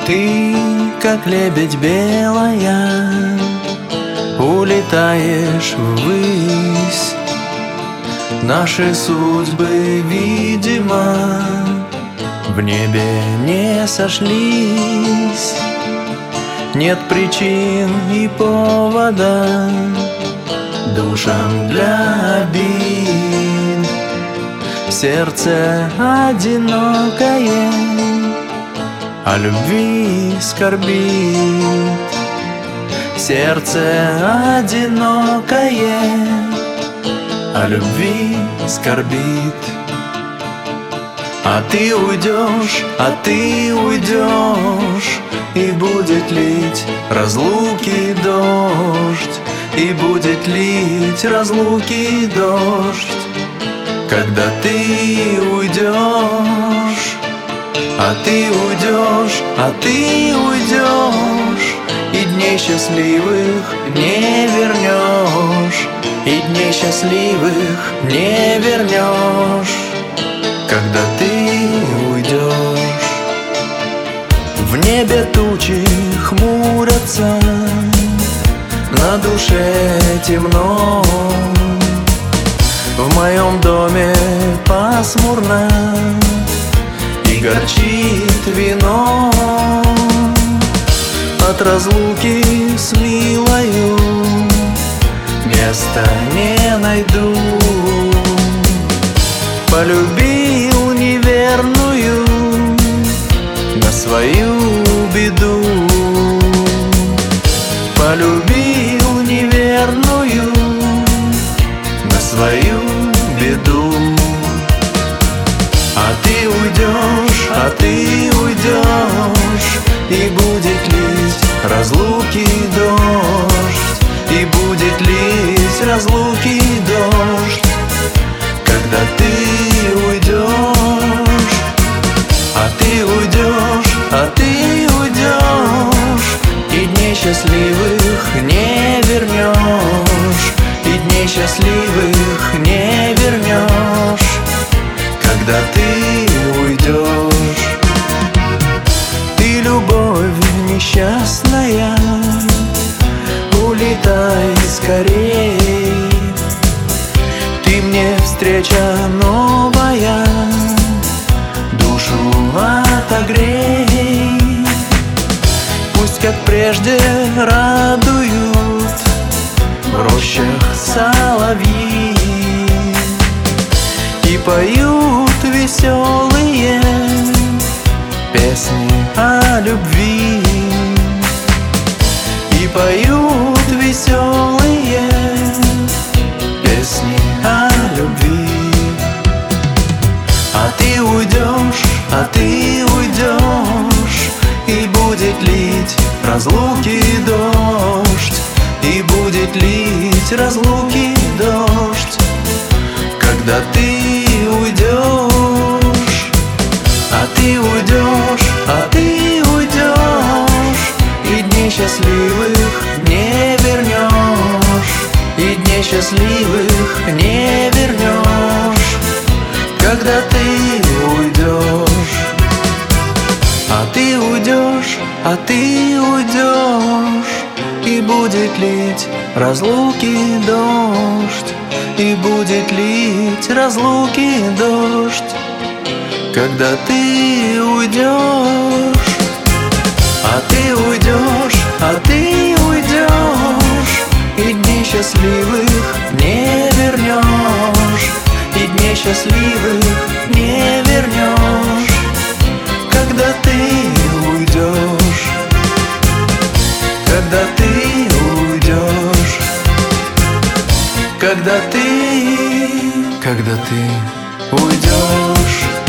Ты, как лебедь белая, улетаешь ввысь. Наши судьбы, видимо, в небе не сошлись. Нет причин и повода душам для обид. Сердце одинокое о любви скорбит. Сердце одинокое о любви скорбит. А ты уйдешь, и будет лить разлуки дождь, и будет лить разлуки дождь. Когда ты уйдешь, ты уйдешь, и дней счастливых не вернешь, и дней счастливых не вернешь. Когда ты уйдешь, в небе тучи хмурятся, на душе темно. В моем доме пасмурно и горчит вино. От разлуки с милою места не найду. Полюбил неверную на свою беду. Полюбил неверную на свою беду. А ты уйдешь, и будет лить разлуки дождь, и будет лить разлуки дождь. Когда ты уйдешь, ты уйдешь, и дней счастливых не вернешь, и дней счастливых не вернешь. Когда ты уйдешь, ты любовь несчастная, улетай скорей. Ты мне встреча новая, душу отогрей. Пусть, как прежде, радуют в рощах соловьи и поют веселые песни о любви, и поют веселые песни о любви. А ты уйдешь, и будет лить разлуки дождь, и будет лить разлуки дождь. Когда ты уйдешь, ты уйдешь, и дней счастливых не вернешь, и дней счастливых не вернешь. Когда ты уйдешь, ты уйдешь, и будет лить разлуки дождь, и будет лить разлуки дождь. Когда ты уйдешь, ты уйдешь, и дней счастливых не вернешь, и дней счастливых не вернешь. Когда ты уйдешь, когда ты уйдешь, когда ты уйдешь.